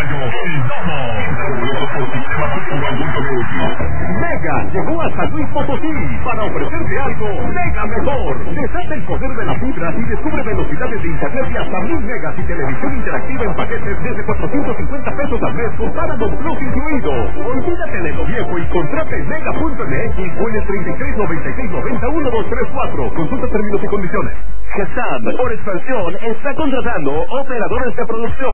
Mega llegó a San Luis Potosí para ofrecerte algo mega mejor. Desata el poder de la fibra y descubre velocidades de internet de hasta 1000 megas y televisión interactiva en paquetes desde 450 pesos al mes con Paramount Plus incluido. Olvídate de lo viejo y contrata en mega.mx o en el 3696901234. Consulta términos y condiciones. GESAM, por expansión, está contratando operadores de producción.